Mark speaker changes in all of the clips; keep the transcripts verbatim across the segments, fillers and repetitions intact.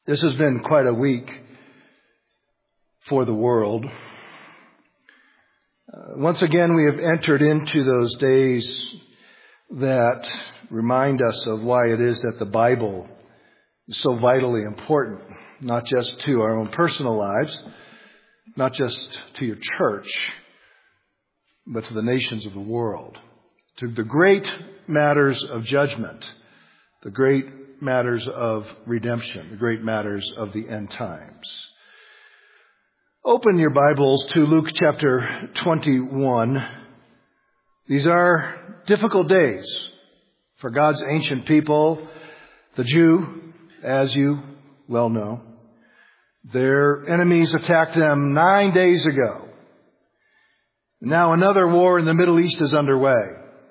Speaker 1: This has been quite a week for the world. Uh, once again, we have entered into those days that remind us of why it is that the Bible is so vitally important, not just to our own personal lives, not just to your church, but to the nations of the world, to the great matters of judgment, the great matters of redemption, the great matters of the end times. Open your Bibles to Luke chapter twenty-one. These are difficult days for God's ancient people, the Jew, as you well know. Their enemies attacked them nine days ago. Now another war in the Middle East is underway.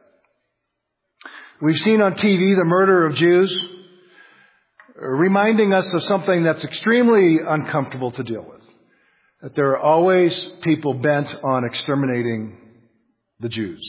Speaker 1: We've seen on T V the murder of Jews, reminding us of something that's extremely uncomfortable to deal with. That there are always people bent on exterminating the Jews.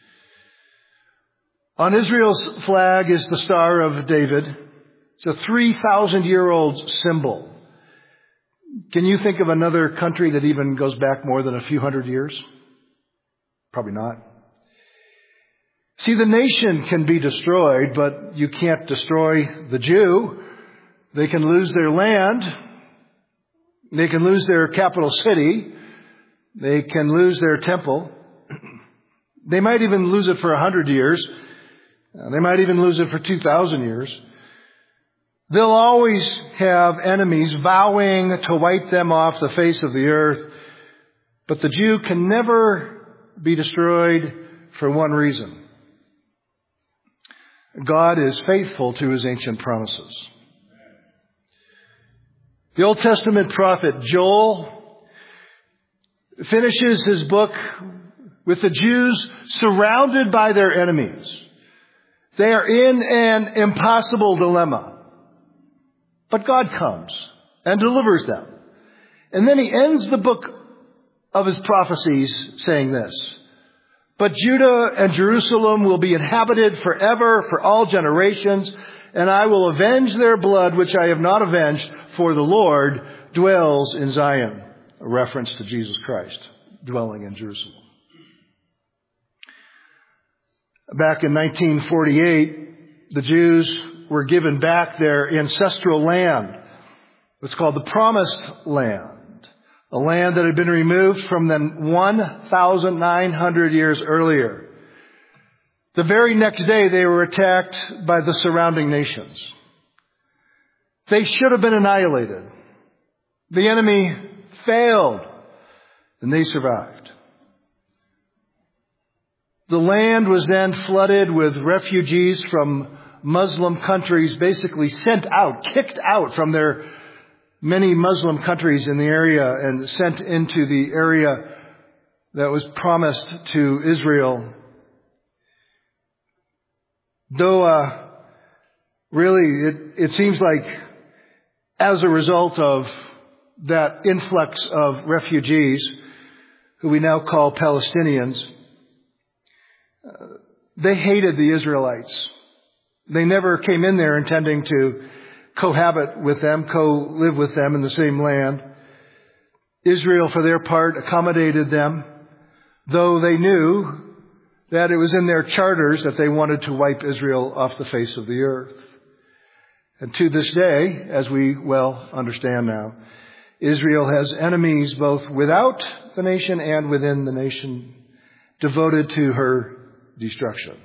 Speaker 1: On Israel's flag is the Star of David. It's a three thousand year old symbol. Can you think of another country that even goes back more than a few hundred years? Probably not. See, the nation can be destroyed, but you can't destroy the Jew. They can lose their land. They can lose their capital city. They can lose their temple. They might even lose it for a hundred years. They might even lose it for two thousand years. They'll always have enemies vowing to wipe them off the face of the earth. But the Jew can never be destroyed for one reason. God is faithful to his ancient promises. The Old Testament prophet Joel finishes his book with the Jews surrounded by their enemies. They are in an impossible dilemma. But God comes and delivers them. And then he ends the book of his prophecies saying this: "But Judah and Jerusalem will be inhabited forever for all generations, and I will avenge their blood which I have not avenged, for the Lord dwells in Zion." A reference to Jesus Christ dwelling in Jerusalem. Back in nineteen forty-eight, the Jews were given back their ancestral land. It's called the Promised Land, a land that had been removed from them one thousand nine hundred years earlier. The very next day, they were attacked by the surrounding nations. They should have been annihilated. The enemy failed, and they survived. The land was then flooded with refugees from Muslim countries, basically sent out, kicked out from their many Muslim countries in the area and sent into the area that was promised to Israel. Though, uh, really, it, it seems like as a result of that influx of refugees, who we now call Palestinians, uh, they hated the Israelites. They never came in there intending to cohabit with them, co-live with them in the same land. Israel, for their part, accommodated them, though they knew that it was in their charters that they wanted to wipe Israel off the face of the earth. And to this day, as we well understand now, Israel has enemies both without the nation and within the nation, devoted to her destruction.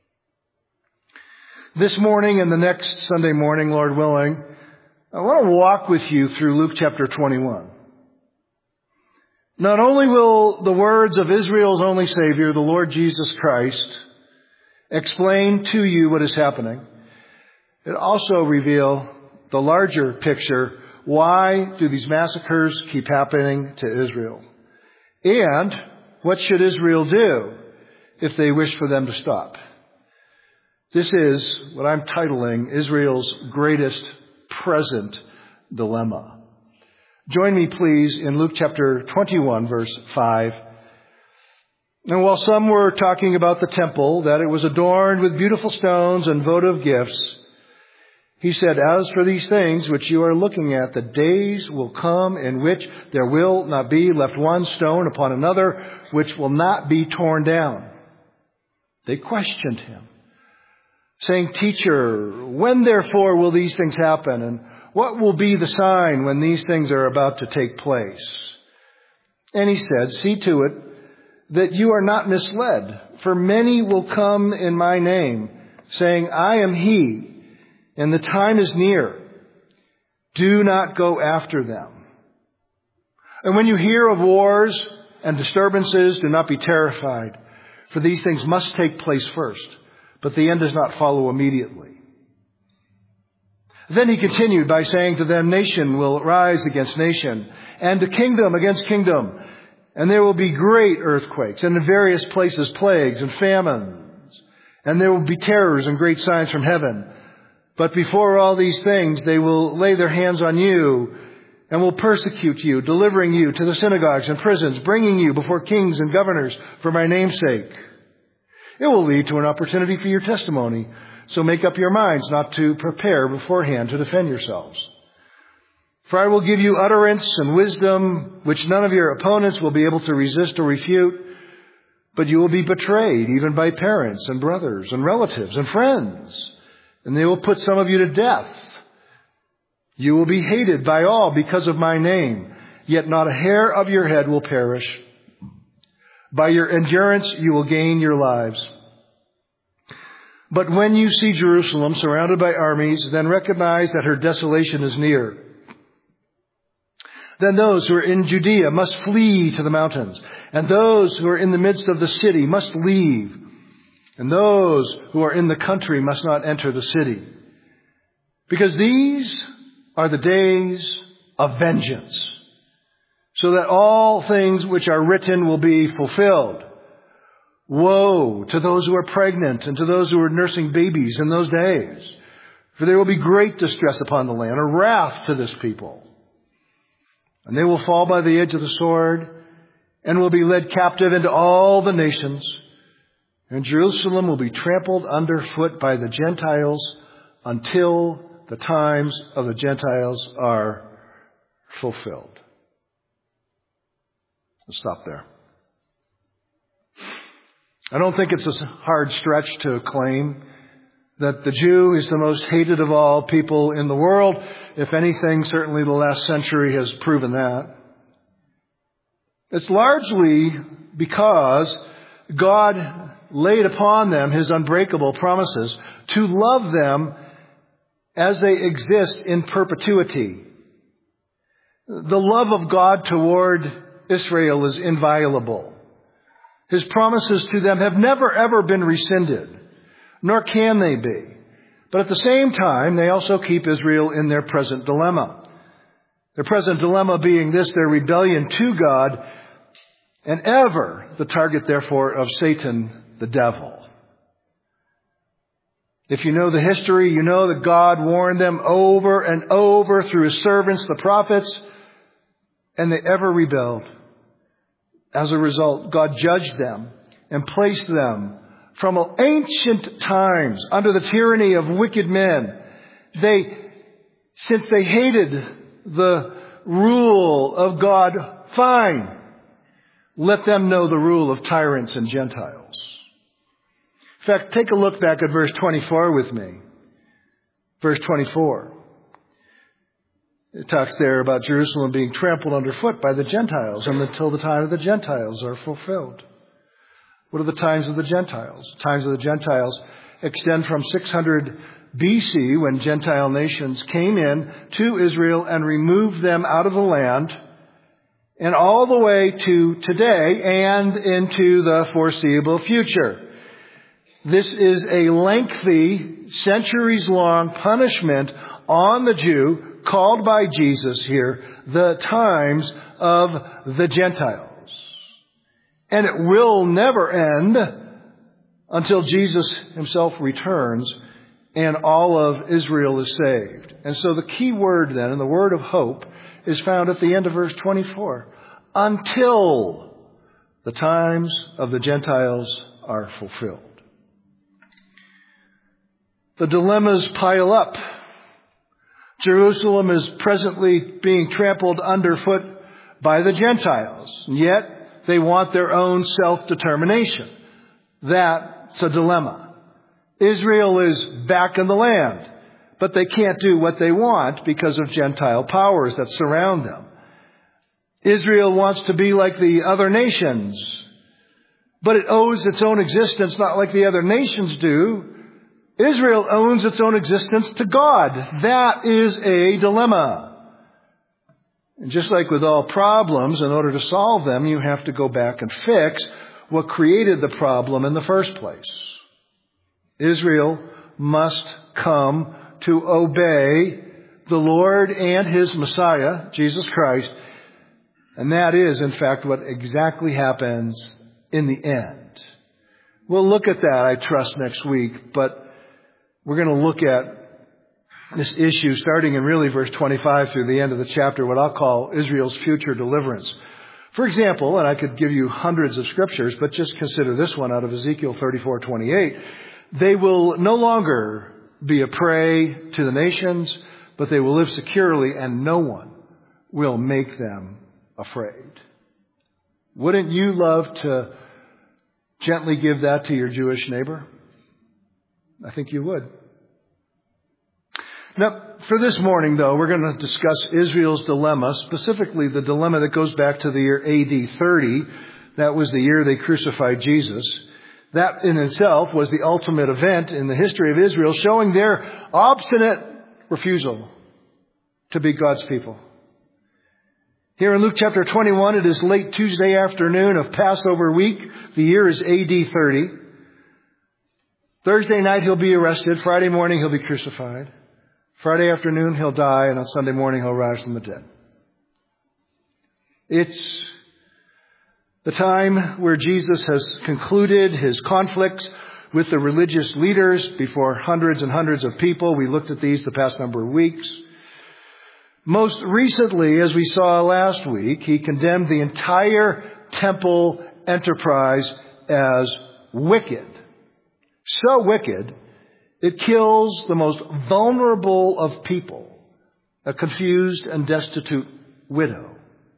Speaker 1: This morning and the next Sunday morning, Lord willing, I want to walk with you through Luke chapter twenty-one. Not only will the words of Israel's only Savior, the Lord Jesus Christ, explain to you what is happening, it also reveal the larger picture. Why do these massacres keep happening to Israel? And what should Israel do if they wish for them to stop? This is what I'm titling Israel's greatest present dilemma. Join me, please, in Luke chapter twenty-one, verse five. And while some were talking about the temple, that it was adorned with beautiful stones and votive gifts, He said, as for these things which you are looking at, the days will come in which there will not be left one stone upon another, which will not be torn down. They questioned him, saying, Teacher, when therefore will these things happen? And what will be the sign when these things are about to take place? And he said, See to it that you are not misled, for many will come in my name, saying, I am he, and the time is near. Do not go after them. And when you hear of wars and disturbances, do not be terrified, for these things must take place first, but the end does not follow immediately. Then he continued by saying to them, Nation will rise against nation, and a kingdom against kingdom, and there will be great earthquakes, and in various places plagues and famines, and there will be terrors and great signs from heaven. But before all these things, they will lay their hands on you and will persecute you, delivering you to the synagogues and prisons, bringing you before kings and governors for my name's sake. It will lead to an opportunity for your testimony. So make up your minds not to prepare beforehand to defend yourselves. For I will give you utterance and wisdom, which none of your opponents will be able to resist or refute. But you will be betrayed even by parents and brothers and relatives and friends. And they will put some of you to death. You will be hated by all because of my name, yet not a hair of your head will perish. By your endurance you will gain your lives. But when you see Jerusalem surrounded by armies, then recognize that her desolation is near. Then those who are in Judea must flee to the mountains, and those who are in the midst of the city must leave. And those who are in the country must not enter the city. Because these are the days of vengeance, so that all things which are written will be fulfilled. Woe to those who are pregnant and to those who are nursing babies in those days. For there will be great distress upon the land, a wrath to this people. And they will fall by the edge of the sword and will be led captive into all the nations. And Jerusalem will be trampled underfoot by the Gentiles until the times of the Gentiles are fulfilled. Let's stop there. I don't think it's a hard stretch to claim that the Jew is the most hated of all people in the world. If anything, certainly the last century has proven that. It's largely because God laid upon them his unbreakable promises to love them as they exist in perpetuity. The love of God toward Israel is inviolable. His promises to them have never ever been rescinded, nor can they be. But at the same time, they also keep Israel in their present dilemma. Their present dilemma being this, their rebellion to God, and ever the target, therefore, of Satan, the devil. If you know the history, you know that God warned them over and over through his servants, the prophets, and they ever rebelled. As a result, God judged them and placed them from ancient times under the tyranny of wicked men. They, since they hated the rule of God, fine, let them know the rule of tyrants and Gentiles. In fact, take a look back at verse twenty-four with me. Verse twenty-four. It talks there about Jerusalem being trampled underfoot by the Gentiles and until the time of the Gentiles are fulfilled. What are the times of the Gentiles? The times of the Gentiles extend from six hundred B C, when Gentile nations came in to Israel and removed them out of the land, and all the way to today and into the foreseeable future. This is a lengthy, centuries-long punishment on the Jew, called by Jesus here, the times of the Gentiles. And it will never end until Jesus himself returns and all of Israel is saved. And so the key word then, and the word of hope, is found at the end of verse twenty-four. Until the times of the Gentiles are fulfilled. The dilemmas pile up Jerusalem is presently being trampled underfoot by the Gentiles, and yet they want their own self-determination. That's a dilemma. Israel is back in the land, but they can't do what they want because of Gentile powers that surround them. Israel wants to be like the other nations, but it owes its own existence not like the other nations do. Israel owns its own existence to God. That is a dilemma. And just like with all problems, in order to solve them, you have to go back and fix what created the problem in the first place. Israel must come to obey the Lord and His Messiah, Jesus Christ. And that is, in fact, what exactly happens in the end. We'll look at that, I trust, next week, but we're going to look at this issue starting in really verse twenty-five through the end of the chapter, what I'll call Israel's future deliverance. For example, and I could give you hundreds of scriptures, but just consider this one out of Ezekiel thirty-four twenty-eight. They will no longer be a prey to the nations, but they will live securely and no one will make them afraid. Wouldn't you love to gently give that to your Jewish neighbor? I think you would. Now, for this morning, though, we're going to discuss Israel's dilemma, specifically the dilemma that goes back to the year A D thirty. That was the year they crucified Jesus. That in itself was the ultimate event in the history of Israel, showing their obstinate refusal to be God's people. Here in Luke chapter twenty-one, it is late Tuesday afternoon of Passover week. The year is A D thirty. Thursday night he'll be arrested. Friday morning he'll be crucified. Friday afternoon he'll die. And on Sunday morning he'll rise from the dead. It's the time where Jesus has concluded his conflicts with the religious leaders before hundreds and hundreds of people. We looked at these the past number of weeks. Most recently, as we saw last week, he condemned the entire temple enterprise as wicked. So wicked, it kills the most vulnerable of people, a confused and destitute widow.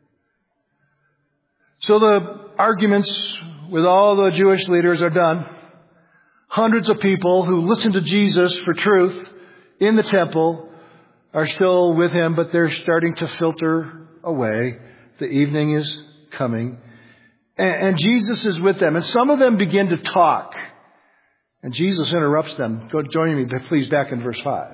Speaker 1: So the arguments with all the Jewish leaders are done. Hundreds of people who listen to Jesus for truth in the temple are still with him, but they're starting to filter away. The evening is coming. And, and Jesus is with them. And some of them begin to talk. And Jesus interrupts them. Go join me, please, back in verse five.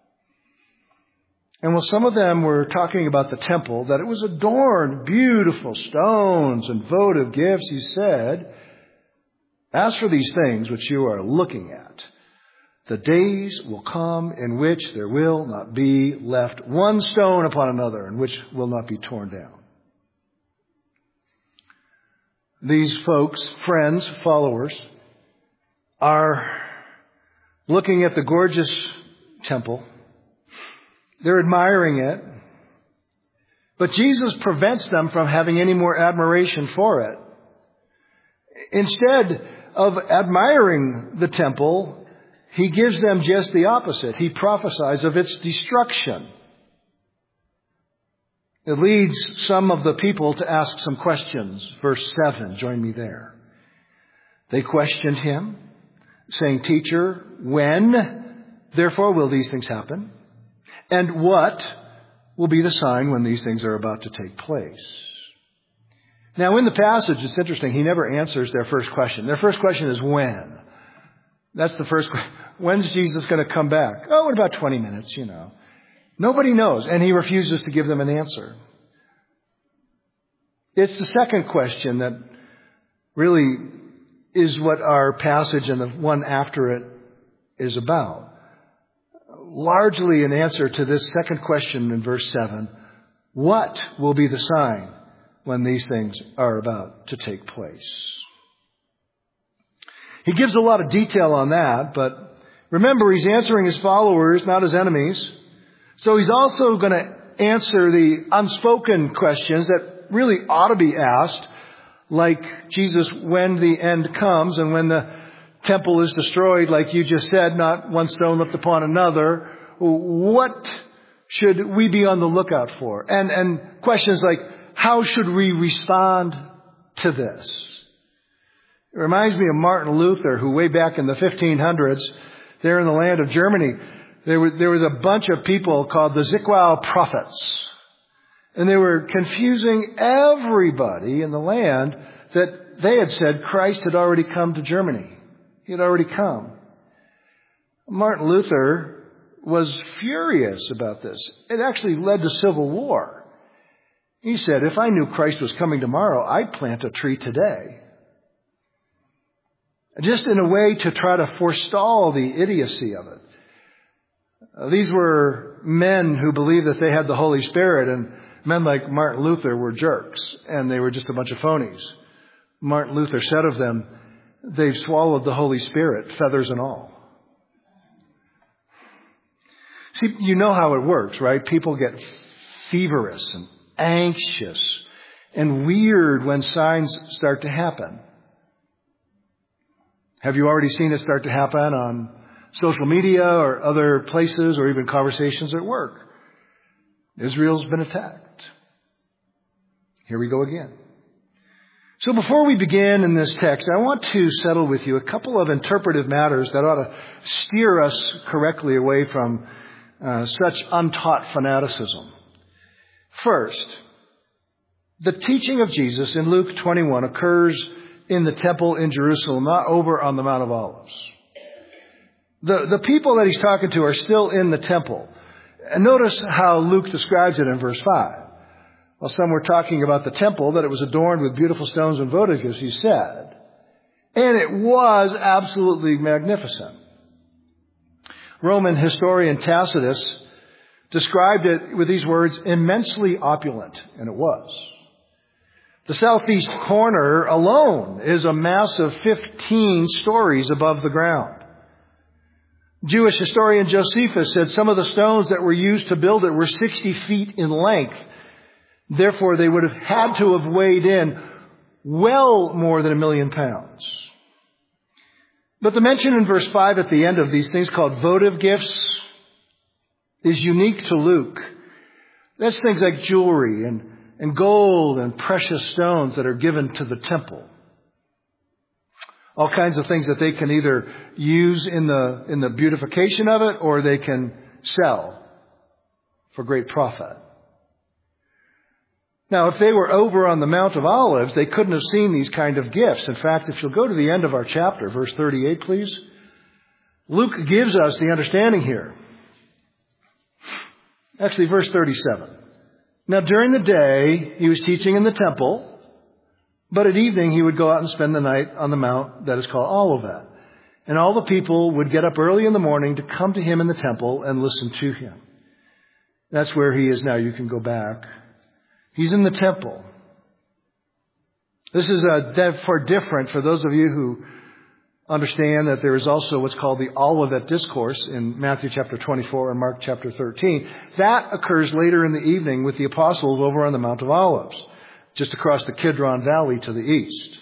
Speaker 1: And while some of them were talking about the temple, that it was adorned, beautiful stones and votive gifts, he said, as for these things which you are looking at, the days will come in which there will not be left one stone upon another, and which will not be torn down. These folks, friends, followers, are looking at the gorgeous temple. They're admiring it. But Jesus prevents them from having any more admiration for it. Instead of admiring the temple, he gives them just the opposite. He prophesies of its destruction. It leads some of the people to ask some questions. Verse seven, join me there. They questioned him, saying, "Teacher, when, therefore, will these things happen? And what will be the sign when these things are about to take place?" Now, in the passage, it's interesting. He never answers their first question. Their first question is when. That's the first question. When's Jesus going to come back? Oh, in about twenty minutes, you know. Nobody knows, and he refuses to give them an answer. It's the second question that really is what our passage and the one after it is about. Largely an answer to this second question in verse seven. What will be the sign when these things are about to take place? He gives a lot of detail on that, but remember, he's answering his followers, not his enemies. So he's also going to answer the unspoken questions that really ought to be asked, like, Jesus, when the end comes and when the temple is destroyed, like you just said, not one stone left upon another, what should we be on the lookout for? And, and questions like, how should we respond to this? It reminds me of Martin Luther, who way back in the fifteen hundreds, there in the land of Germany, there was, there was a bunch of people called the Zwickau prophets. And they were confusing everybody in the land that they had said Christ had already come to Germany. He had already come. Martin Luther was furious about this. It actually led to civil war. He said, if I knew Christ was coming tomorrow, I'd plant a tree today. Just in a way to try to forestall the idiocy of it. Uh, these were men who believed that they had the Holy Spirit, and men like Martin Luther were jerks, and they were just a bunch of phonies. Martin Luther said of them, they've swallowed the Holy Spirit, feathers and all. See, you know how it works, right? People get feverish and anxious and weird when signs start to happen. Have you already seen it start to happen on social media or other places or even conversations at work? Israel's been attacked. Here we go again. So before we begin in this text, I want to settle with you a couple of interpretive matters that ought to steer us correctly away from uh, such untaught fanaticism. First, the teaching of Jesus in Luke twenty-one occurs in the temple in Jerusalem, not over on the Mount of Olives. The, the people that he's talking to are still in the temple. And notice how Luke describes it in verse five. While some were talking about the temple, that it was adorned with beautiful stones and votives, he said. And it was absolutely magnificent. Roman historian Tacitus described it with these words, immensely opulent. And it was. The southeast corner alone is a mass of fifteen stories above the ground. Jewish historian Josephus said some of the stones that were used to build it were sixty feet in length. Therefore, they would have had to have weighed in well more than a million pounds. But the mention in verse five at the end of these things called votive gifts is unique to Luke. That's things like jewelry and, and gold and precious stones that are given to the temple. All kinds of things that they can either use in the, in the beautification of it or they can sell for great profit. Now, if they were over on the Mount of Olives, they couldn't have seen these kind of gifts. In fact, if you'll go to the end of our chapter, verse thirty-eight, please. Luke gives us the understanding here. Actually, verse thirty-seven. Now, during the day, he was teaching in the temple, but at evening he would go out and spend the night on the mount that is called Olivet. And all the people would get up early in the morning to come to him in the temple and listen to him. That's where he is now. You can go back. He's in the temple. This is a, for different for those of you who understand that there is also what's called the Olivet Discourse in Matthew chapter twenty-four and Mark chapter thirteen. That occurs later in the evening with the apostles over on the Mount of Olives, just across the Kidron Valley to the east.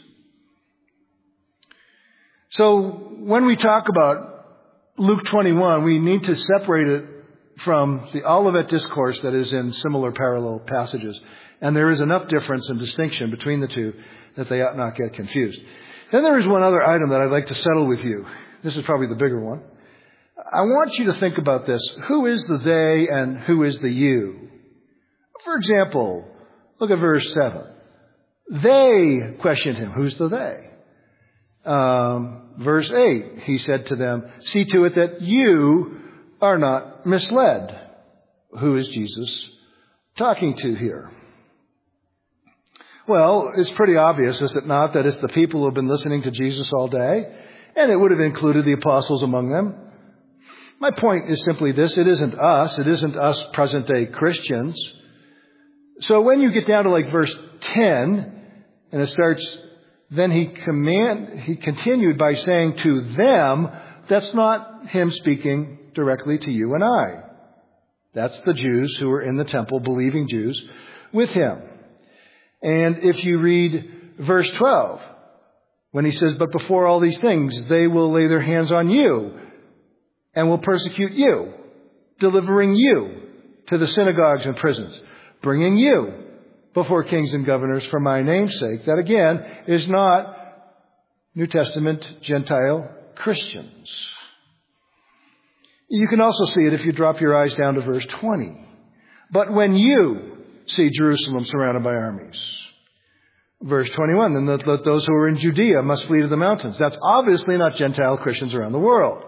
Speaker 1: So when we talk about Luke twenty-one, we need to separate it from the Olivet Discourse that is in similar parallel passages. And there is enough difference and distinction between the two that they ought not get confused. Then there is one other item that I'd like to settle with you. This is probably the bigger one. I want you to think about this. Who is the they and who is the you? For example, look at verse seven. They questioned him. Who's the they? Um, verse eight, he said to them, see to it that you are not misled. Who is Jesus talking to here? Well, it's pretty obvious, is it not, that it's the people who have been listening to Jesus all day, and it would have included the apostles among them. My point is simply this. It isn't us. It isn't us present-day Christians. So when you get down to like verse ten, and it starts, then he command, he continued by saying to them, that's not him speaking directly to you and I. That's the Jews who were in the temple, believing Jews, with him. And if you read verse twelve, when he says, but before all these things, they will lay their hands on you and will persecute you, delivering you to the synagogues and prisons, bringing you before kings and governors for my name's sake. That again is not New Testament Gentile Christians. You can also see it if you drop your eyes down to verse twenty. But when you see Jerusalem surrounded by armies. Verse twenty-one, then let those who are in Judea must flee to the mountains. That's obviously not Gentile Christians around the world.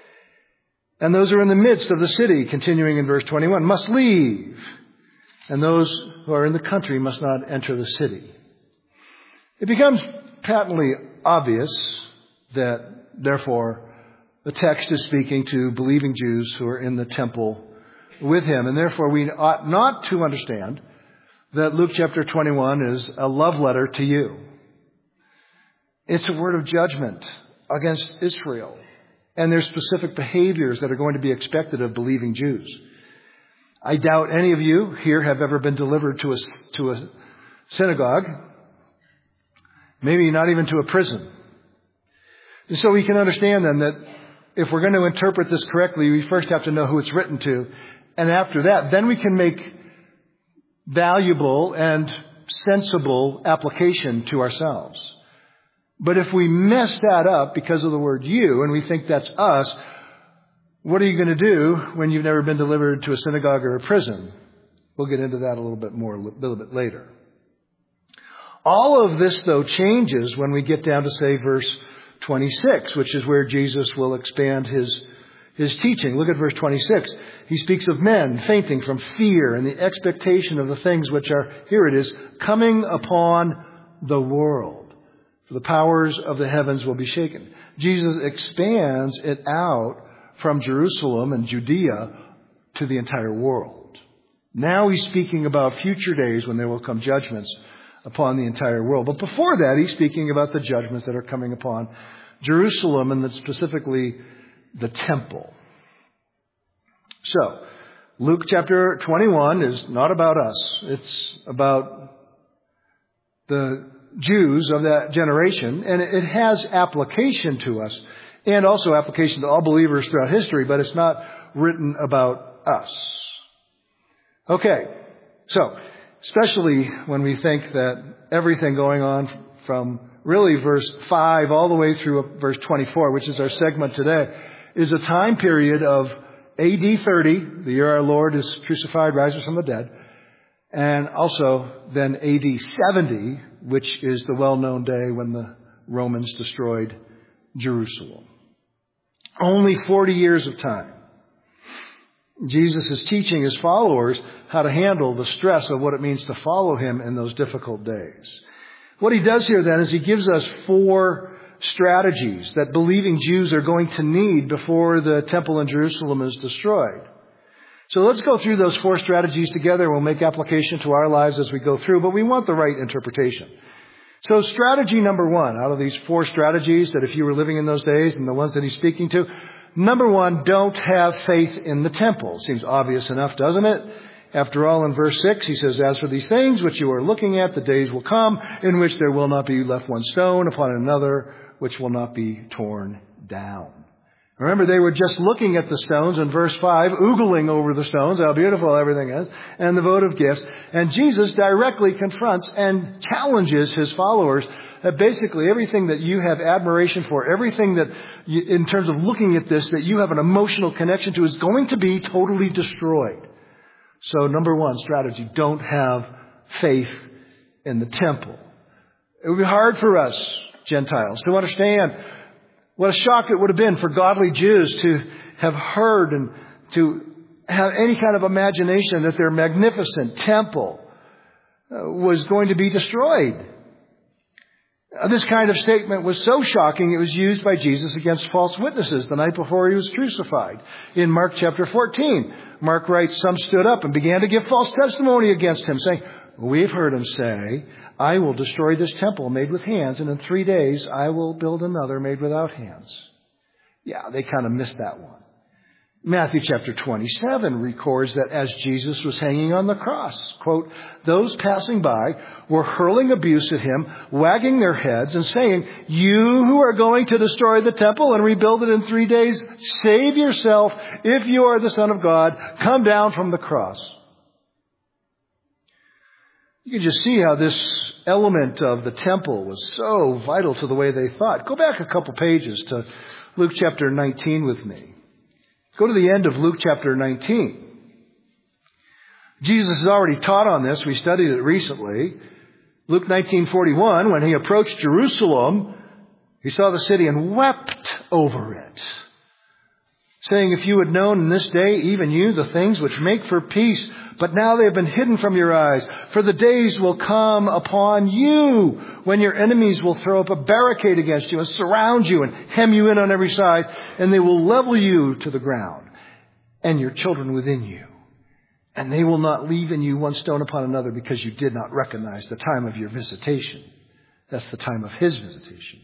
Speaker 1: And those who are in the midst of the city, continuing in verse twenty-one, must leave. And those who are in the country must not enter the city. It becomes patently obvious that, therefore, the text is speaking to believing Jews who are in the temple with him. And therefore, we ought not to understand that Luke chapter twenty-one is a love letter to you. It's a word of judgment against Israel and their specific behaviors that are going to be expected of believing Jews. I doubt any of you here have ever been delivered to a, to a synagogue, maybe not even to a prison. And so we can understand then that if we're going to interpret this correctly, we first have to know who it's written to. And after that, then we can make valuable and sensible application to ourselves. But if we mess that up because of the word you and we think that's us, what are you going to do when you've never been delivered to a synagogue or a prison? We'll get into that a little bit more, a little bit later. All of this, though, changes when we get down to, say, verse twenty-six, which is where Jesus will expand his, his teaching. Look at verse twenty-six. He speaks of men fainting from fear and the expectation of the things which are, here it is, coming upon the world. For the powers of the heavens will be shaken. Jesus expands it out from Jerusalem and Judea to the entire world. Now he's speaking about future days when there will come judgments upon the entire world. But before that, he's speaking about the judgments that are coming upon Jerusalem and specifically the temple. So, Luke chapter twenty-one is not about us. It's about the Jews of that generation, and it has application to us and also application to all believers throughout history, but it's not written about us. Okay, so especially when we think that everything going on from really verse five all the way through verse twenty-four, which is our segment today, is a time period of A D thirty, the year our Lord is crucified, rises from the dead, and also then A D seventy, which is the well-known day when the Romans destroyed Jerusalem. Only forty years of time. Jesus is teaching his followers how to handle the stress of what it means to follow him in those difficult days. What he does here then is he gives us four strategies that believing Jews are going to need before the temple in Jerusalem is destroyed. So let's go through those four strategies together. We'll make application to our lives as we go through, but we want the right interpretation. So strategy number one, out of these four strategies that if you were living in those days and the ones that he's speaking to, number one, don't have faith in the temple. Seems obvious enough, doesn't it? After all, in verse six, he says, as for these things which you are looking at, the days will come in which there will not be left one stone upon another, which will not be torn down. Remember, they were just looking at the stones in verse five, oogling over the stones, how beautiful everything is, and the votive gifts. And Jesus directly confronts and challenges his followers that basically everything that you have admiration for, everything that, you, in terms of looking at this, that you have an emotional connection to is going to be totally destroyed. So number one strategy, don't have faith in the temple. It would be hard for us, Gentiles, to understand what a shock it would have been for godly Jews to have heard and to have any kind of imagination that their magnificent temple was going to be destroyed. This kind of statement was so shocking it was used by Jesus against false witnesses the night before he was crucified. In Mark chapter fourteen, Mark writes, some stood up and began to give false testimony against him, saying, we've heard him say, I will destroy this temple made with hands, and in three days I will build another made without hands. Yeah, they kind of missed that one. Matthew chapter twenty-seven records that as Jesus was hanging on the cross, quote, those passing by were hurling abuse at him, wagging their heads and saying, you who are going to destroy the temple and rebuild it in three days, save yourself. If you are the Son of God, come down from the cross. You can just see how this element of the temple was so vital to the way they thought. Go back a couple pages to Luke chapter nineteen with me. Go to the end of Luke chapter nineteen. Jesus has already taught on this. We studied it recently. Luke nineteen forty-one, when he approached Jerusalem, he saw the city and wept over it, saying, if you had known in this day, even you, the things which make for peace, but now they have been hidden from your eyes. For the days will come upon you when your enemies will throw up a barricade against you and surround you and hem you in on every side, and they will level you to the ground and your children within you. And they will not leave in you one stone upon another because you did not recognize the time of your visitation. That's the time of his visitation.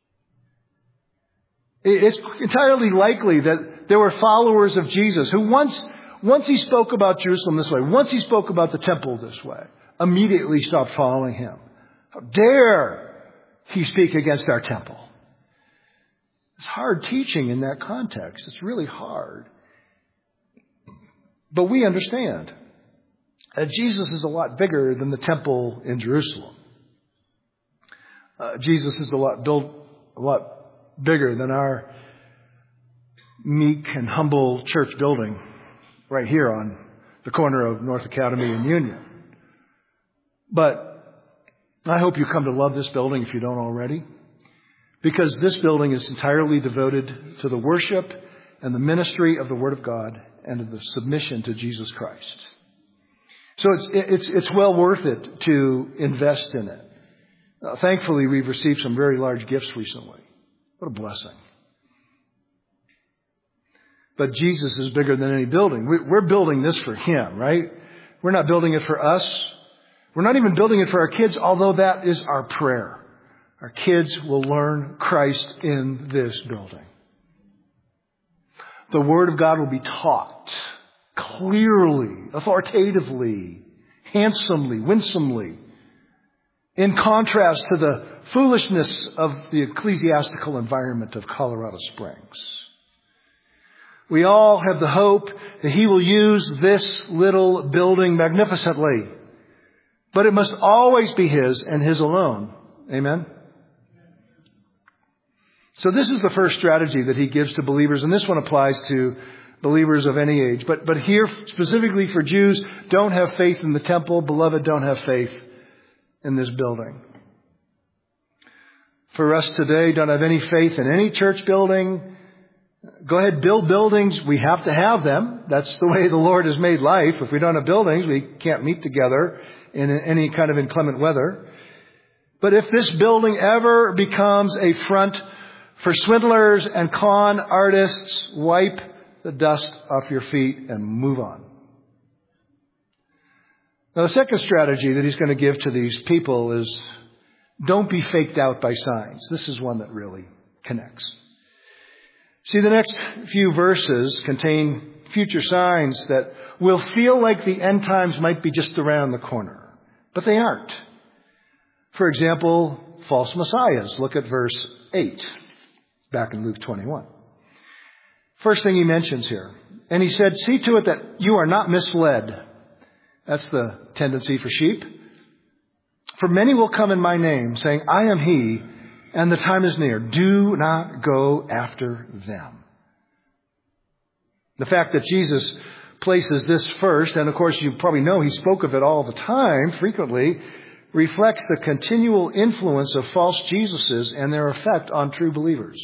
Speaker 1: It's entirely likely that there were followers of Jesus who once, once he spoke about Jerusalem this way, once he spoke about the temple this way, immediately stopped following him. How dare he speak against our temple? It's hard teaching in that context. It's really hard. But we understand that Jesus is a lot bigger than the temple in Jerusalem. Uh, Jesus is a lot built, a lot bigger than our meek and humble church building right here on the corner of North Academy and Union. But I hope you come to love this building if you don't already, because this building is entirely devoted to the worship and the ministry of the Word of God and to the submission to Jesus Christ. So it's it's it's well worth it to invest in it. Uh, thankfully, we've received some very large gifts recently. What a blessing. But Jesus is bigger than any building. We're building this for him, right? We're not building it for us. We're not even building it for our kids, although that is our prayer. Our kids will learn Christ in this building. The Word of God will be taught clearly, authoritatively, handsomely, winsomely, in contrast to the foolishness of the ecclesiastical environment of Colorado Springs. We all have the hope that he will use this little building magnificently, but it must always be his and his alone. Amen? So this is the first strategy that he gives to believers, and this one applies to believers of any age. But, but here, specifically for Jews, don't have faith in the temple. Beloved, don't have faith in this building. For us today, don't have any faith in any church building. Go ahead, build buildings. We have to have them. That's the way the Lord has made life. If we don't have buildings, we can't meet together in any kind of inclement weather. But if this building ever becomes a front for swindlers and con artists, wipe the dust off your feet and move on. Now, the second strategy that he's going to give to these people is don't be faked out by signs. This is one that really connects. See, the next few verses contain future signs that will feel like the end times might be just around the corner, but they aren't. For example, false messiahs. Look at verse eight. Back in Luke twenty-one. First thing he mentions here. And he said, see to it that you are not misled. That's the tendency for sheep. For many will come in my name, saying, I am he, and the time is near. Do not go after them. The fact that Jesus places this first, and of course you probably know he spoke of it all the time, frequently, reflects the continual influence of false Jesuses and their effect on true believers.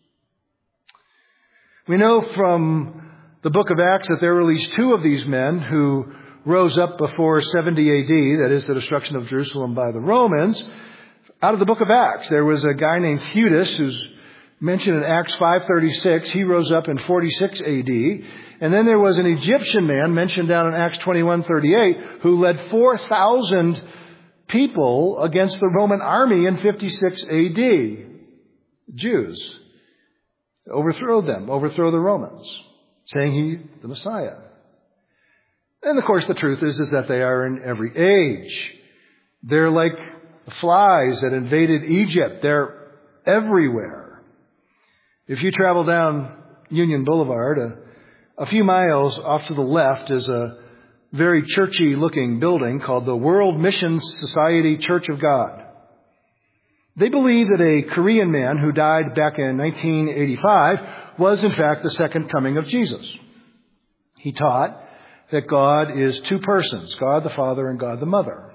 Speaker 1: We know from the book of Acts that there were at least two of these men who rose up before seventy A D, that is the destruction of Jerusalem by the Romans. Out of the book of Acts, there was a guy named Theudas who's mentioned in Acts five thirty-six. He rose up in forty-six A D. And then there was an Egyptian man mentioned down in Acts twenty-one thirty-eight who led four thousand people against the Roman army in fifty-six A D. Jews. Overthrow them, overthrow the Romans. saying he, the Messiah. And of course the truth is, is that they are in every age. They're like the flies that invaded Egypt. They're everywhere. If you travel down Union Boulevard, a, a few miles off to the left is a very churchy looking building called the World Mission Society Church of God. They believe that a Korean man who died back in nineteen eighty-five was in fact the second coming of Jesus. He taught that God is two persons, God the Father and God the Mother.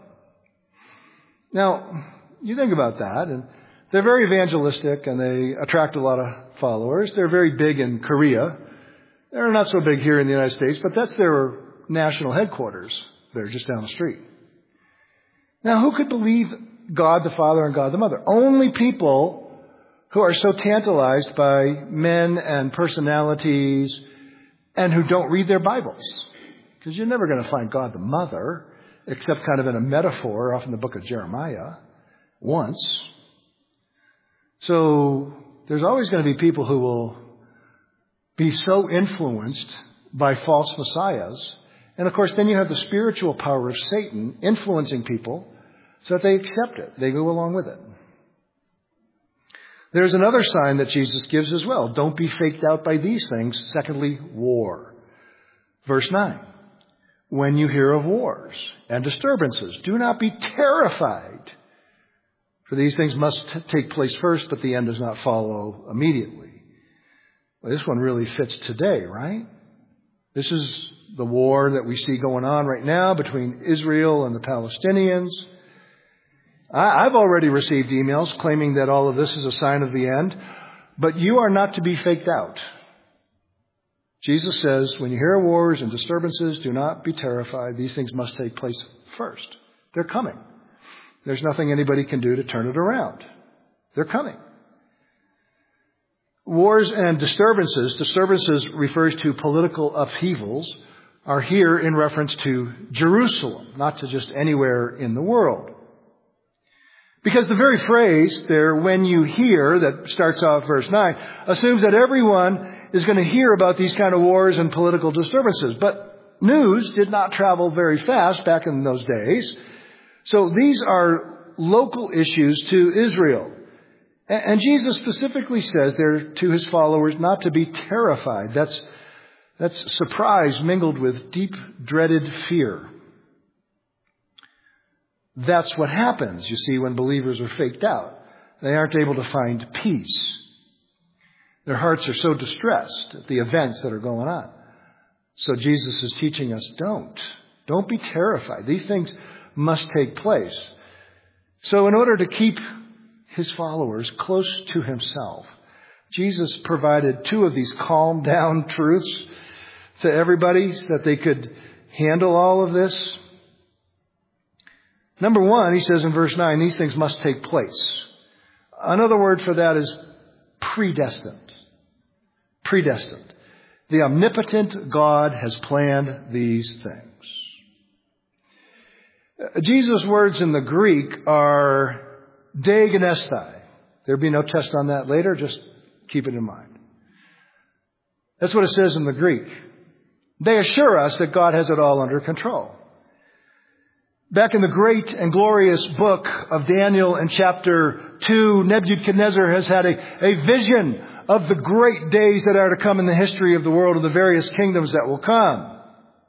Speaker 1: Now, you think about that, and they're very evangelistic and they attract a lot of followers. They're very big in Korea. They're not so big here in the United States, but that's their national headquarters. They're just down the street. Now, who could believe God the Father and God the Mother? Only people who are so tantalized by men and personalities and who don't read their Bibles. Because you're never going to find God the Mother, except kind of in a metaphor off in the book of Jeremiah, once. So there's always going to be people who will be so influenced by false messiahs. And of course, then you have the spiritual power of Satan influencing people so that they accept it. They go along with it. There's another sign that Jesus gives as well. Don't be faked out by these things. Secondly, war. Verse nine. When you hear of wars and disturbances, do not be terrified. For these things must t- take place first, but the end does not follow immediately. Well, this one really fits today, right? This is the war that we see going on right now between Israel and the Palestinians. I, I've already received emails claiming that all of this is a sign of the end, but you are not to be faked out. Jesus says, when you hear wars and disturbances, do not be terrified. These things must take place first. They're coming. There's nothing anybody can do to turn it around. They're coming. Wars and disturbances, disturbances refers to political upheavals, are here in reference to Jerusalem, not to just anywhere in the world. Because the very phrase there, when you hear, that starts off verse nine, assumes that everyone is going to hear about these kind of wars and political disturbances. But news did not travel very fast back in those days. So these are local issues to Israel. And Jesus specifically says there to his followers not to be terrified. That's, that's surprise mingled with deep dreaded fear. That's what happens, you see, when believers are faked out. They aren't able to find peace. Their hearts are so distressed at the events that are going on. So Jesus is teaching us, don't. Don't be terrified. These things must take place. So in order to keep his followers close to himself, Jesus provided two of these calm down truths to everybody so that they could handle all of this. Number one, he says in verse nine, these things must take place. Another word for that is predestined. Predestined. The omnipotent God has planned these things. Jesus' words in the Greek are de genestai. There'll be no test on that later, just keep it in mind. That's what it says in the Greek. They assure us that God has it all under control. Back in the great and glorious book of Daniel in chapter two, Nebuchadnezzar has had a, a vision of the great days that are to come in the history of the world and the various kingdoms that will come.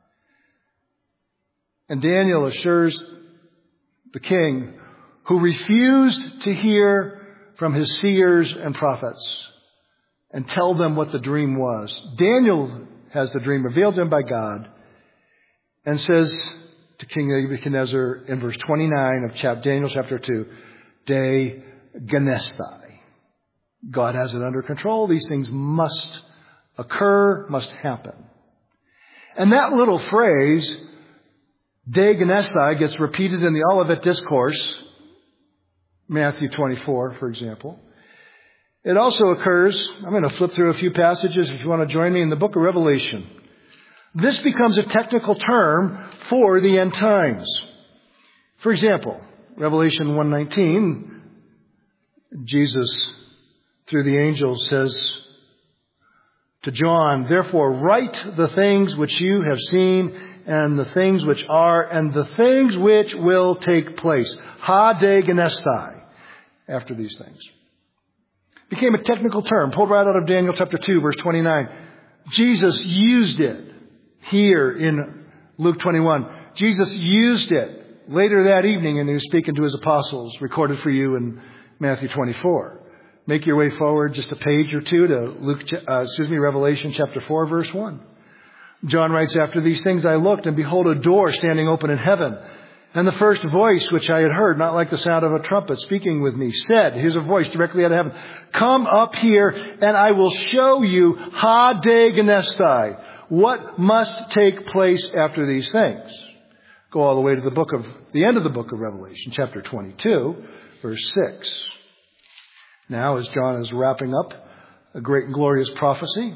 Speaker 1: And Daniel assures the king, who refused to hear from his seers and prophets and tell them what the dream was. Daniel has the dream revealed to him by God and says to King Nebuchadnezzar in verse twenty-nine of chapter, Daniel chapter two, de genestai. God has it under control. These things must occur, must happen. And that little phrase, de genestai, gets repeated in the Olivet Discourse, Matthew twenty-four, for example. It also occurs, I'm going to flip through a few passages if you want to join me, in the book of Revelation. This becomes a technical term for the end times. For example, Revelation one nineteen, Jesus, through the angel, says to John, therefore write the things which you have seen, and the things which are, and the things which will take place. Ha de genestai, after these things. Became a technical term, pulled right out of Daniel chapter two, verse twenty-nine. Jesus used it here in Luke twenty-one. Jesus used it later that evening, and he was speaking to his apostles, recorded for you in Matthew twenty-four. Make your way forward just a page or two to Luke, uh, excuse me, Revelation chapter four, verse one. John writes, after these things I looked, and behold, a door standing open in heaven. And the first voice which I had heard, not like the sound of a trumpet speaking with me, said, here's a voice directly out of heaven, come up here, and I will show you ha de genestai, what must take place after these things. Go all the way to the book of, the end of the book of Revelation, chapter twenty-two, verse six. Now, as John is wrapping up a great and glorious prophecy,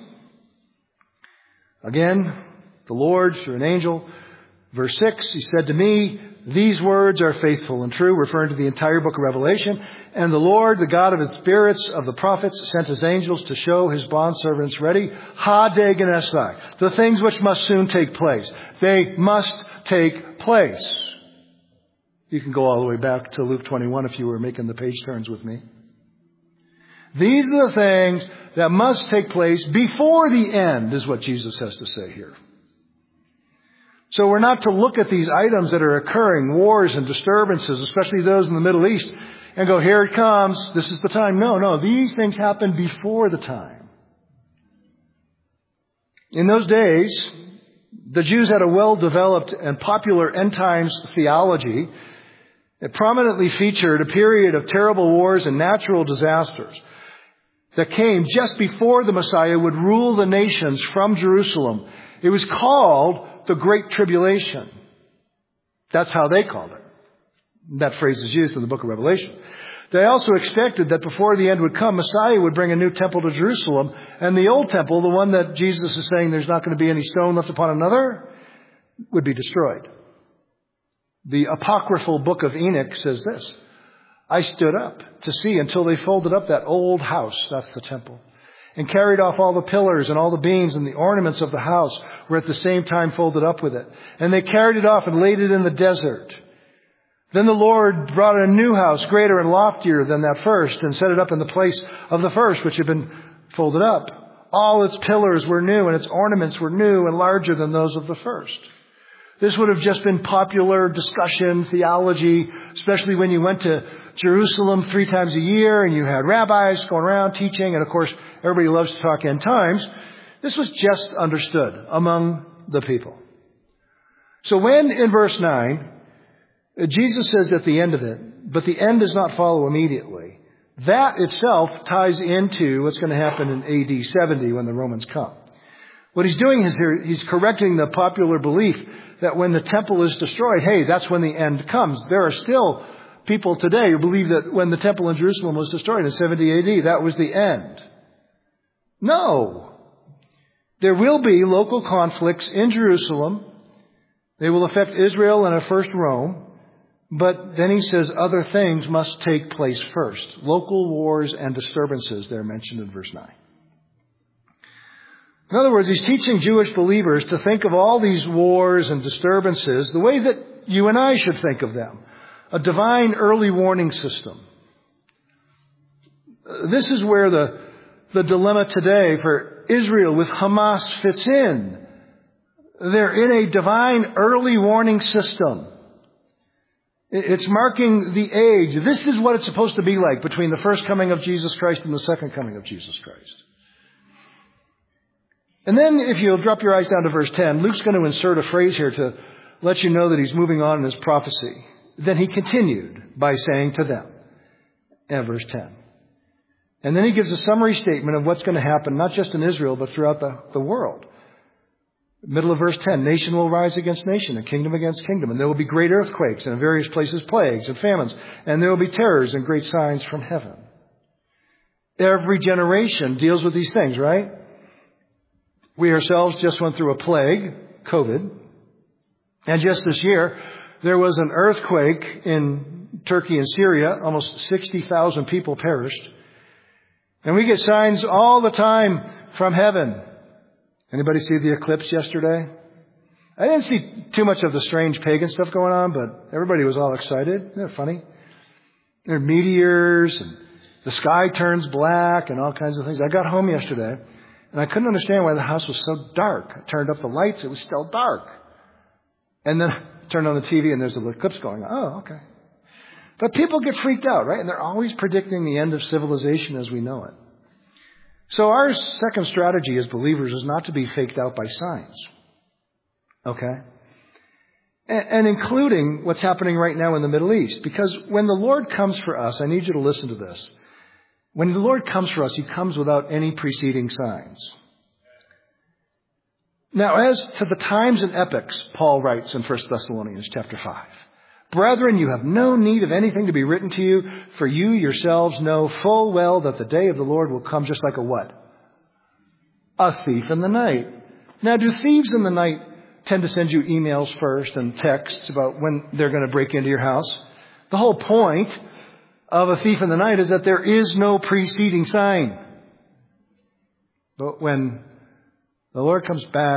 Speaker 1: again, the Lord, through an angel, verse six, he said to me, these words are faithful and true, referring to the entire book of Revelation. And the Lord, the God of the spirits of the prophets, sent his angels to show his bondservants ready, ha de genestai, the things which must soon take place. They must take place. You can go all the way back to Luke twenty-one if you were making the page turns with me. These are the things that must take place before the end, is what Jesus has to say here. So we're not to look at these items that are occurring, wars and disturbances, especially those in the Middle East, and go, here it comes, this is the time. No, no, these things happen before the time. In those days, the Jews had a well-developed and popular end times theology. It prominently featured a period of terrible wars and natural disasters that came just before the Messiah would rule the nations from Jerusalem. It was called the Great Tribulation. That's how they called it. That phrase is used in the book of Revelation. They also expected that before the end would come, Messiah would bring a new temple to Jerusalem, and the old temple, the one that Jesus is saying there's not going to be any stone left upon another, would be destroyed. The apocryphal book of Enoch says this, I stood up to see until they folded up that old house, that's the temple, and carried off all the pillars and all the beams, and the ornaments of the house were at the same time folded up with it. And they carried it off and laid it in the desert. Then the Lord brought a new house, greater and loftier than that first, and set it up in the place of the first, which had been folded up. All its pillars were new, and its ornaments were new and larger than those of the first. This would have just been popular discussion, theology, especially when you went to Jerusalem three times a year and you had rabbis going around teaching, and of course everybody loves to talk end times. This was just understood among the people. So when in verse nine, Jesus says at the end of it, but the end does not follow immediately, that itself ties into what's going to happen in A D seventy when the Romans come. What he's doing is he's correcting the popular belief that when the temple is destroyed, hey, that's when the end comes. There are still people today who believe that when the temple in Jerusalem was destroyed in seventy A D, that was the end. No. There will be local conflicts in Jerusalem. They will affect Israel and at first Rome. But then he says other things must take place first. Local wars and disturbances, they're mentioned in verse nine. In other words, he's teaching Jewish believers to think of all these wars and disturbances the way that you and I should think of them. A divine early warning system. This is where the, the dilemma today for Israel with Hamas fits in. They're in a divine early warning system. It's marking the age. This is what it's supposed to be like between the first coming of Jesus Christ and the second coming of Jesus Christ. And then if you'll drop your eyes down to verse ten, Luke's going to insert a phrase here to let you know that he's moving on in his prophecy. Then he continued by saying to them, in verse ten. And then he gives a summary statement of what's going to happen, not just in Israel, but throughout the, the world. Middle of verse ten, nation will rise against nation and kingdom against kingdom. And there will be great earthquakes and in various places plagues and famines. And there will be terrors and great signs from heaven. Every generation deals with these things, right? We ourselves just went through a plague, COVID. And just this year, there was an earthquake in Turkey and Syria. Almost sixty thousand people perished. And we get signs all the time from heaven Anybody see the eclipse yesterday? I didn't see too much of the strange pagan stuff going on, but everybody was all excited. Isn't that funny? There are meteors, and the sky turns black, and all kinds of things. I got home yesterday, and I couldn't understand why the house was so dark. I turned up the lights, it was still dark. And then I turned on the T V, and there's an eclipse going on. Oh, okay. But people get freaked out, right? And they're always predicting the end of civilization as we know it. So our second strategy as believers is not to be faked out by signs. Okay? And, and including what's happening right now in the Middle East. Because when the Lord comes for us, I need you to listen to this. When the Lord comes for us, He comes without any preceding signs. Now, as to the times and epochs, Paul writes in First Thessalonians chapter five. Brethren, you have no need of anything to be written to you, for you yourselves know full well that the day of the Lord will come just like a what? A thief in the night. Now, do thieves in the night tend to send you emails first and texts about when they're going to break into your house? The whole point of a thief in the night is that there is no preceding sign. But when the Lord comes back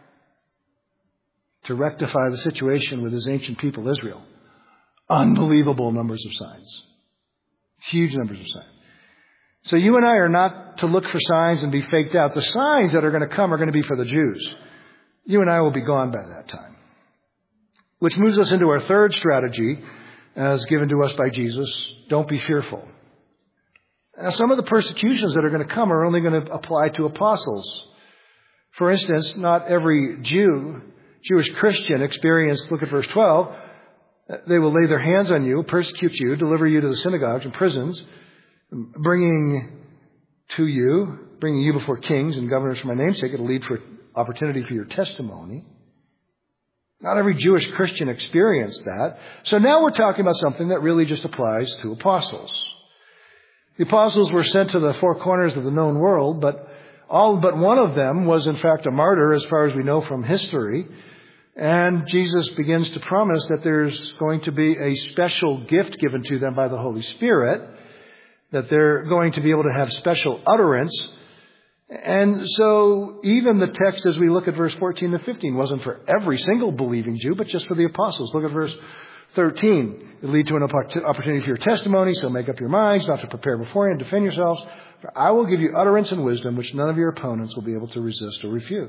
Speaker 1: to rectify the situation with His ancient people, Israel, unbelievable numbers of signs. Huge numbers of signs. So you and I are not to look for signs and be faked out. The signs that are going to come are going to be for the Jews. You and I will be gone by that time. Which moves us into our third strategy, as given to us by Jesus. Don't be fearful. Now, some of the persecutions that are going to come are only going to apply to apostles. For instance, not every Jew, Jewish Christian experienced, look at verse twelve, they will lay their hands on you, persecute you, deliver you to the synagogues and prisons, bringing to you, bringing you before kings and governors for my name's sake. It'll lead for opportunity for your testimony. Not every Jewish Christian experienced that. So now we're talking about something that really just applies to apostles. The apostles were sent to the four corners of the known world, but all but one of them was in fact a martyr as far as we know from history. And Jesus begins to promise that there's going to be a special gift given to them by the Holy Spirit, that they're going to be able to have special utterance. And so even the text as we look at verse fourteen to fifteen wasn't for every single believing Jew, but just for the apostles. Look at verse thirteen. It'll lead to an opportunity for your testimony, so make up your minds not to prepare beforehand, defend yourselves. For I will give you utterance and wisdom, which none of your opponents will be able to resist or refute.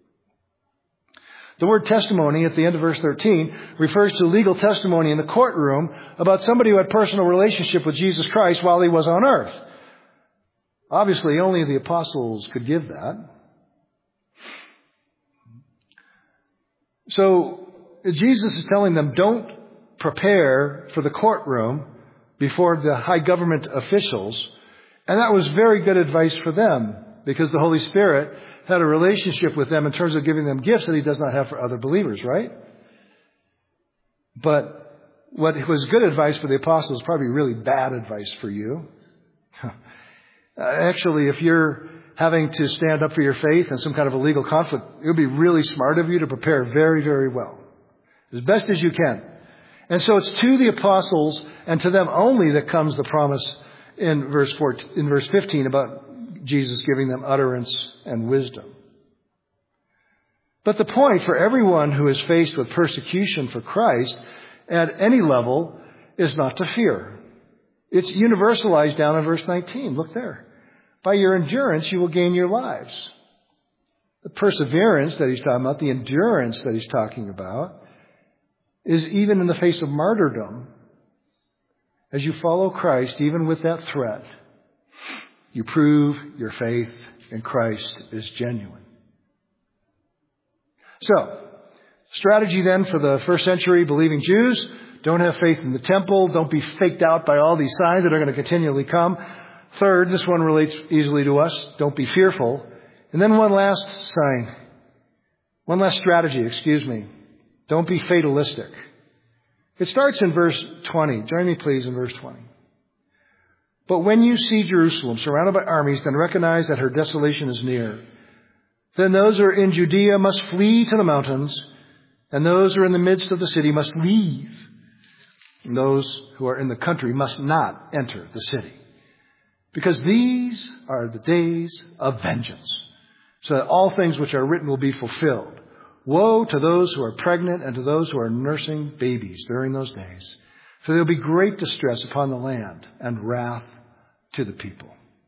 Speaker 1: The word testimony at the end of verse thirteen refers to legal testimony in the courtroom about somebody who had personal relationship with Jesus Christ while He was on earth. Obviously, only the apostles could give that. So, Jesus is telling them, don't prepare for the courtroom before the high government officials. And that was very good advice for them, because the Holy Spirit had a relationship with them in terms of giving them gifts that He does not have for other believers, right? But what was good advice for the apostles is probably really bad advice for you. Actually, if you're having to stand up for your faith in some kind of a legal conflict, it would be really smart of you to prepare very, very well, as best as you can. And so it's to the apostles and to them only that comes the promise in verse fourteen, in verse fifteen about Jesus giving them utterance and wisdom. But the point for everyone who is faced with persecution for Christ at any level is not to fear. It's universalized down in verse nineteen. Look there. By your endurance, you will gain your lives. The perseverance that he's talking about, the endurance that he's talking about, is even in the face of martyrdom. As you follow Christ, even with that threat, you prove your faith in Christ is genuine. So, strategy then for the first century believing Jews: don't have faith in the temple. Don't be faked out by all these signs that are going to continually come. Third, this one relates easily to us. Don't be fearful. And then one last sign. One last strategy, excuse me. Don't be fatalistic. It starts in verse twenty. Join me please in verse twenty. But when you see Jerusalem surrounded by armies, then recognize that her desolation is near. Then those who are in Judea must flee to the mountains, and those who are in the midst of the city must leave. And those who are in the country must not enter the city. Because these are the days of vengeance, so that all things which are written will be fulfilled. Woe to those who are pregnant and to those who are nursing babies during those days, for there will be great distress upon the land and wrath to the people.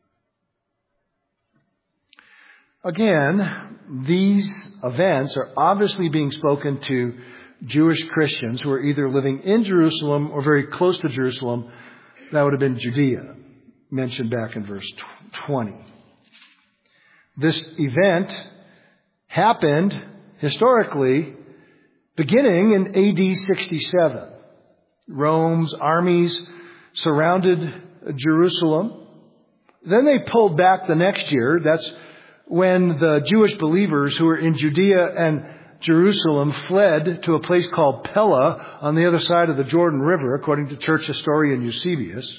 Speaker 1: Again, these events are obviously being spoken to Jewish Christians who are either living in Jerusalem or very close to Jerusalem. That would have been Judea, mentioned back in verse twenty. This event happened historically beginning in A D sixty-seven. Rome's armies surrounded Jerusalem. Then they pulled back the next year. That's when the Jewish believers who were in Judea and Jerusalem fled to a place called Pella on the other side of the Jordan River, according to church historian Eusebius.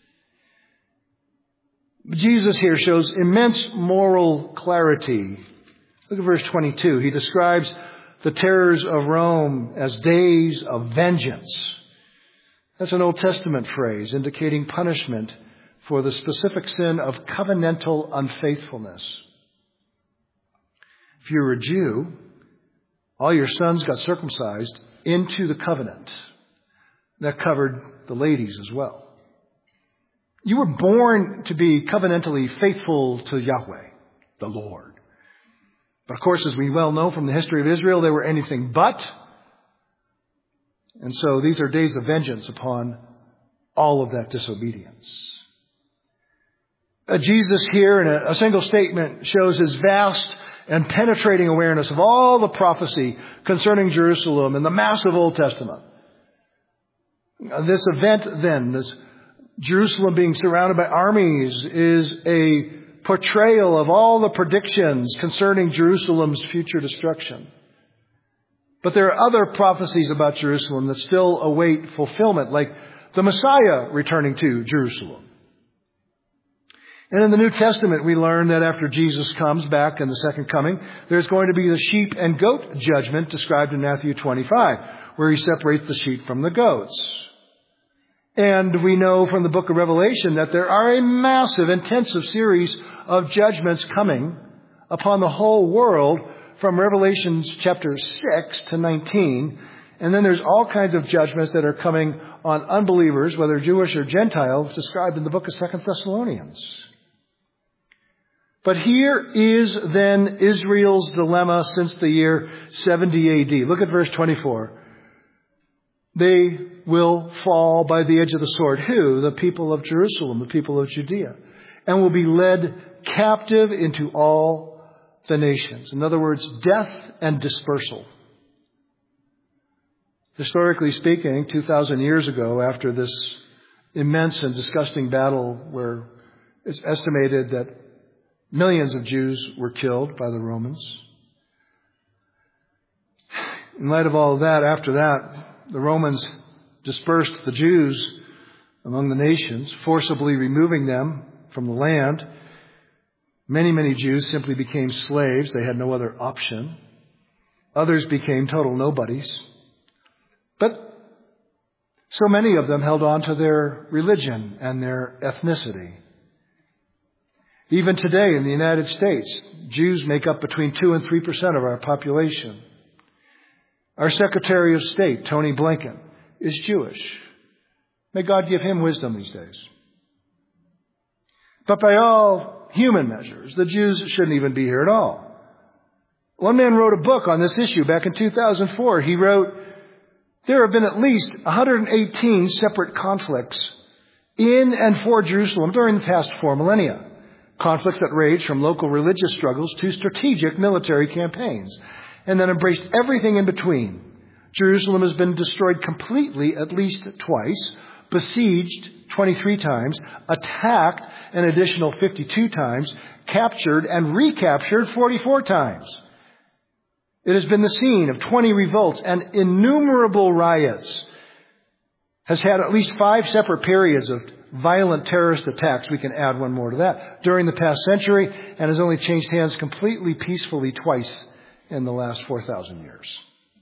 Speaker 1: Jesus here shows immense moral clarity. Look at verse twenty-two. He describes the terrors of Rome as days of vengeance. That's an Old Testament phrase indicating punishment for the specific sin of covenantal unfaithfulness. If you were a Jew, all your sons got circumcised into the covenant. That covered the ladies as well. You were born to be covenantally faithful to Yahweh, the Lord. But of course, as we well know from the history of Israel, they were anything but. And so these are days of vengeance upon all of that disobedience. Uh, Jesus here in a, a single statement shows his vast and penetrating awareness of all the prophecy concerning Jerusalem in the massive Old Testament. Uh, this event then, this Jerusalem being surrounded by armies, is a portrayal of all the predictions concerning Jerusalem's future destruction. But there are other prophecies about Jerusalem that still await fulfillment, like the Messiah returning to Jerusalem. And in the New Testament, we learn that after Jesus comes back in the second coming, there's going to be the sheep and goat judgment described in Matthew twenty-five, where he separates the sheep from the goats. And we know from the book of Revelation that there are a massive, intensive series of judgments coming upon the whole world from Revelation chapter six to nineteen. And then there's all kinds of judgments that are coming on unbelievers, whether Jewish or Gentile, described in the book of Second Thessalonians. But here is then Israel's dilemma since the year seventy A D. Look at verse twenty-four. They will fall by the edge of the sword. Who? The people of Jerusalem, the people of Judea. And will be led captive into all the nations. In other words, death and dispersal. Historically speaking, two thousand years ago, after this immense and disgusting battle where it's estimated that millions of Jews were killed by the Romans. In light of all of that, after that, the Romans dispersed the Jews among the nations, forcibly removing them from the land. Many, many Jews simply became slaves. They had no other option. Others became total nobodies. But so many of them held on to their religion and their ethnicity. Even today in the United States, Jews make up between two and three percent of our population. Our Secretary of State, Tony Blinken, is Jewish. May God give him wisdom these days. But by all human measures, the Jews shouldn't even be here at all. One man wrote a book on this issue back in two thousand four. He wrote, there have been at least one hundred eighteen separate conflicts in and for Jerusalem during the past four millennia. Conflicts that ranged from local religious struggles to strategic military campaigns, and then embraced everything in between. Jerusalem has been destroyed completely at least twice, besieged twenty-three times, attacked an additional fifty-two times, captured and recaptured forty-four times. It has been the scene of twenty revolts and innumerable riots. Has had at least five separate periods of violent terrorist attacks. We can add one more to that during the past century, and has only changed hands completely peacefully twice in the last four thousand years.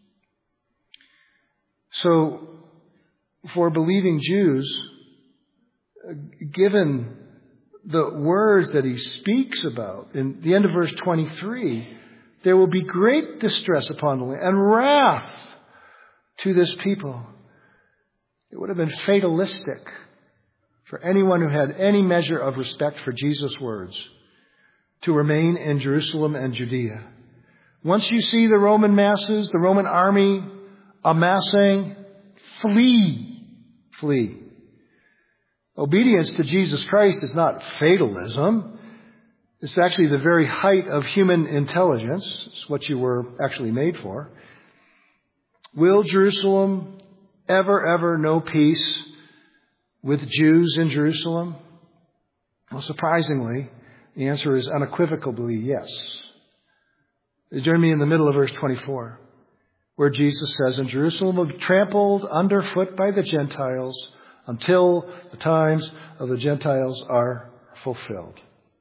Speaker 1: So, for believing Jews, given the words that he speaks about in the end of verse twenty-three, there will be great distress upon the land and wrath to this people. It would have been fatalistic for anyone who had any measure of respect for Jesus' words to remain in Jerusalem and Judea. Once you see the Roman masses, the Roman army amassing, flee. Flee. Obedience to Jesus Christ is not fatalism. It's actually the very height of human intelligence. It's what you were actually made for. Will Jerusalem ever, ever know peace with Jews in Jerusalem? Well, surprisingly, the answer is unequivocally yes. Join me in the middle of verse twenty-four, where Jesus says, "And Jerusalem will be trampled underfoot by the Gentiles until the times of the Gentiles are fulfilled."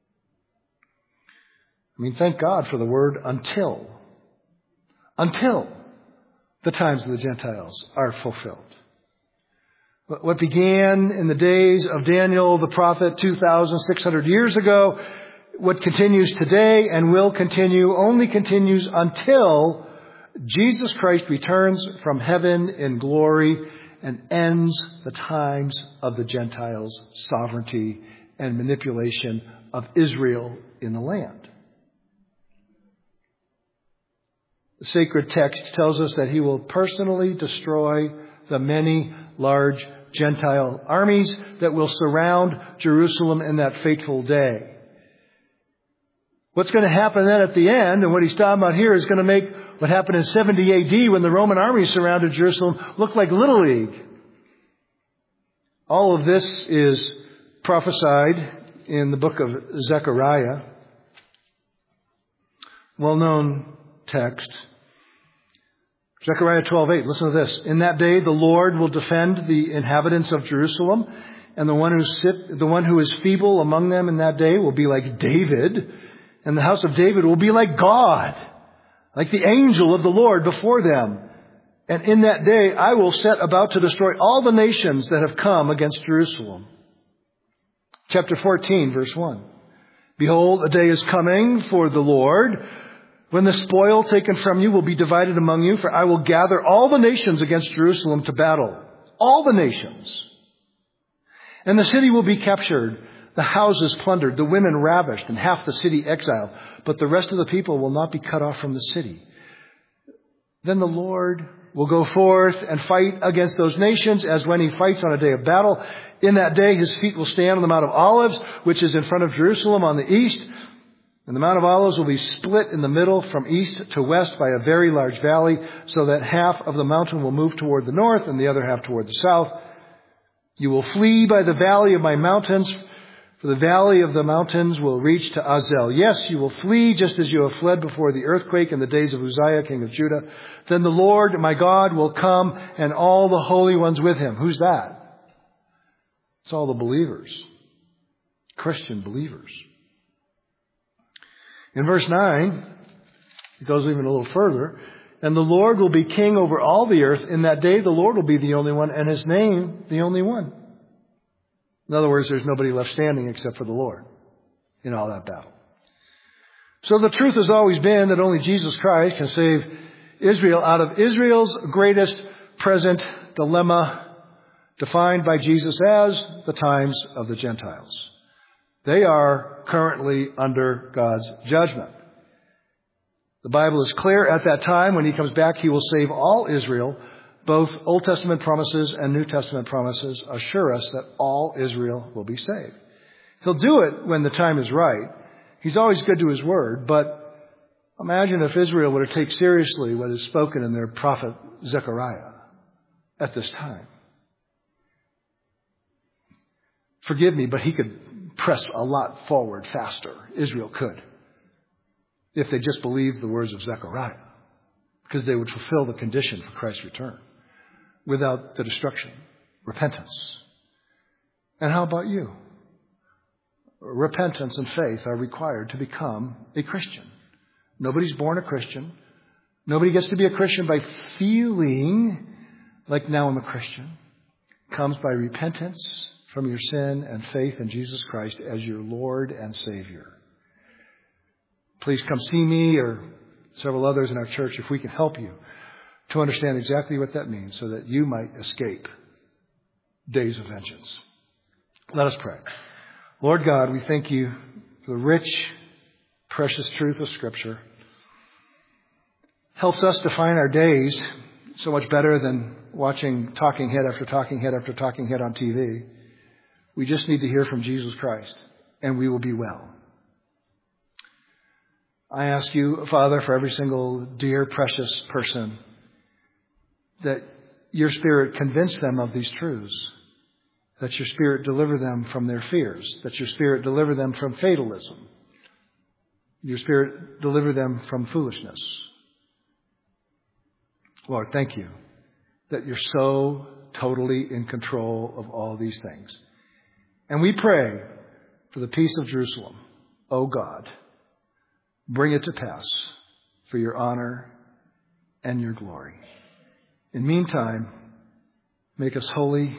Speaker 1: I mean, thank God for the word until. Until the times of the Gentiles are fulfilled. What began in the days of Daniel the prophet two thousand six hundred years ago, what continues today and will continue, only continues until Jesus Christ returns from heaven in glory and ends the times of the Gentiles' sovereignty and manipulation of Israel in the land. The sacred text tells us that he will personally destroy the many large Gentile armies that will surround Jerusalem in that fateful day. What's going to happen then at the end, and what he's talking about here, is going to make what happened in seventy A D when the Roman army surrounded Jerusalem look like Little League. All of this is prophesied in the book of Zechariah. Well-known text. Zechariah twelve eight, listen to this. "In that day the Lord will defend the inhabitants of Jerusalem, and the one who sit, the one who is feeble among them in that day will be like David, and the house of David will be like God, like the angel of the Lord before them. And in that day I will set about to destroy all the nations that have come against Jerusalem." Chapter fourteen, verse one. "Behold, a day is coming for the Lord, when the spoil taken from you will be divided among you, for I will gather all the nations against Jerusalem to battle." All the nations. "And the city will be captured, the houses plundered, the women ravished, and half the city exiled. But the rest of the people will not be cut off from the city. Then the Lord will go forth and fight against those nations as when he fights on a day of battle. In that day his feet will stand on the Mount of Olives, which is in front of Jerusalem on the east. And the Mount of Olives will be split in the middle from east to west by a very large valley, so that half of the mountain will move toward the north and the other half toward the south. You will flee by the valley of my mountains, for the valley of the mountains will reach to Azel. Yes, you will flee just as you have fled before the earthquake in the days of Uzziah, king of Judah. Then the Lord, my God, will come, and all the holy ones with him." Who's that? It's all the believers. Christian believers. In verse nine, it goes even a little further. "And the Lord will be king over all the earth. In that day the Lord will be the only one, and his name the only one." In other words, there's nobody left standing except for the Lord in all that battle. So the truth has always been that only Jesus Christ can save Israel out of Israel's greatest present dilemma, defined by Jesus as the times of the Gentiles. They are currently under God's judgment. The Bible is clear. At that time, when he comes back, he will save all Israel. Both Old Testament promises and New Testament promises assure us that all Israel will be saved. He'll do it when the time is right. He's always good to his word, but imagine if Israel were to take seriously what is spoken in their prophet Zechariah at this time. Forgive me, but he could press a lot forward faster. Israel could, if they just believed the words of Zechariah, because they would fulfill the condition for Christ's return without the destruction, repentance. And how about you? Repentance and faith are required to become a Christian. Nobody's born a Christian. Nobody gets to be a Christian by feeling like now I'm a Christian. It comes by repentance, from your sin and faith in Jesus Christ as your Lord and Savior. Please come see me or several others in our church if we can help you to understand exactly what that means so that you might escape days of vengeance. Let us pray. Lord God, we thank you for the rich, precious truth of Scripture. Helps us define our days so much better than watching talking head after talking head after talking head on T V. We just need to hear from Jesus Christ, and we will be well. I ask you, Father, for every single dear, precious person, that your Spirit convince them of these truths, that your Spirit deliver them from their fears, that your Spirit deliver them from fatalism, your Spirit deliver them from foolishness. Lord, thank you that you're so totally in control of all these things. And we pray for the peace of Jerusalem. Oh God, bring it to pass for your honor and your glory. In the meantime, make us holy,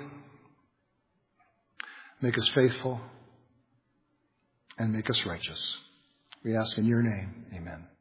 Speaker 1: make us faithful, and make us righteous. We ask in your name, amen.